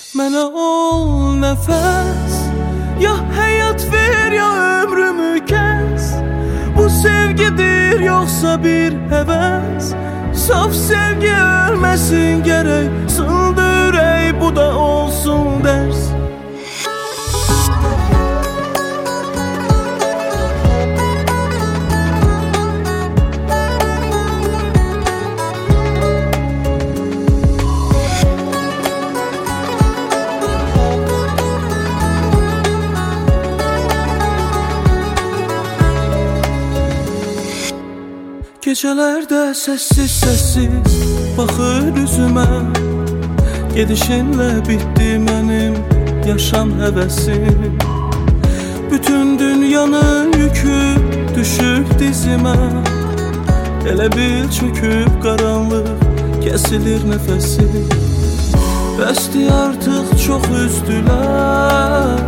Mənə ol nəfəs, ya həyat ver, ya ömrümü kəs. Bu sevgidir, yoxsa bir həvəs? Saf sevgi ölməsin gərək, sındı ürək, bu da olsun dərs. Gecələrdə səssiz-səssiz baxır üzümə, gedişinlə bitdi mənim yaşam həvəsim. Bütün dünyanın yükü düşüb dizimə, elə bil çöküb qaranlıq, kəsilir nəfəsim. Bəsdir artıq çox üzdülər,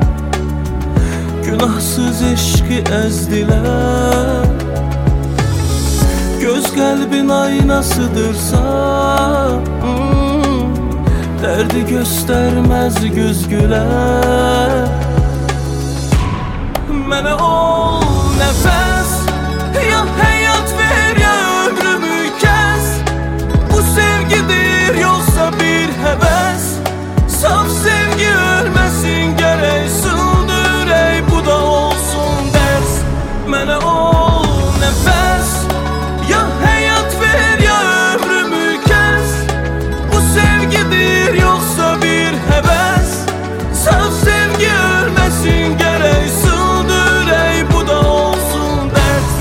günahsız eşqi əzdilər. Göz qəlbin aynasıdırsa, dərdi göstərməz göz gülər. Mənə ol nəfəs, ya həyat ver, ya ömrümü kəs. Bu sevgidir, yoxsa bir həvəs? Saf sevgi ölməsin gərək, sındı ürək, bu da olsun dərs. Mənə ol nəfəs, ya həyat ver, ya ömrümü kəs. Bu sevgidir, yoxsa bir həvəs? Saf sevgi ölməsin gərək, sındı ürək, bu da olsun dərs.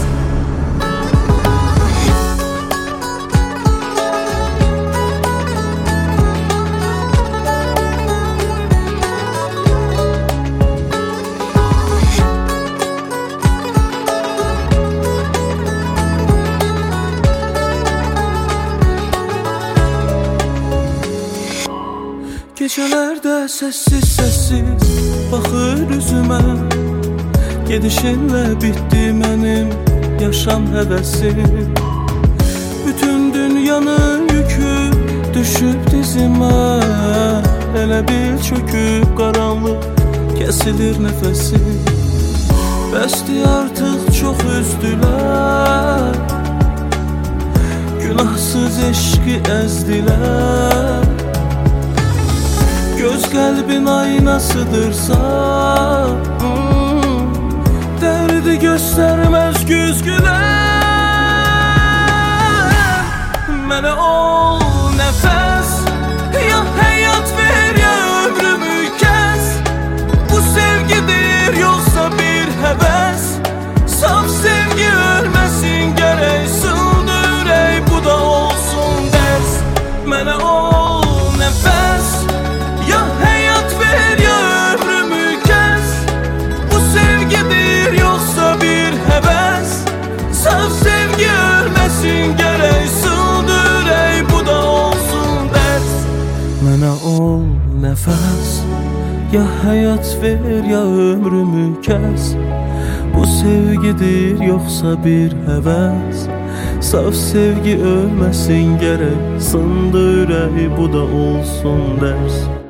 Gecələrdə səssiz-səssiz baxır üzümə, gedişinlə bitdi mənim yaşam həvəsim. Bütün dünyanın yükü düşüb dizimə, elə bil çöküb qaranlıq, kəsilir nəfəsim. Bəsdir artıq çox üzdülər, günahsız eşqi əzdilər. Göz qəlbin aynasıdırsa, dərdi göstərməz güz gülər. Mənə ol nəfəs, ya həyat ver, ya ömrümü kəs. Bu sevgidir, yoxsa bir həvəs? Saf sevgi ölməsin gərək, sındı ürək, bu da olsun dərs. Mənə ol nəfəs, ya həyat ver, ya ömrümü kəs. Bu sevgidir, yoxsa bir həvəs? Saf sevgi ölməsin gərək, sındı ürək, bu da olsun dərs. Mənə ol nəfəs, ya həyat ver, ya ömrümü kəs. Bu sevgidir, yoxsa bir həvəs? Saf sevgi ölməsin gərək, sındı ürək, bu da olsun dərs.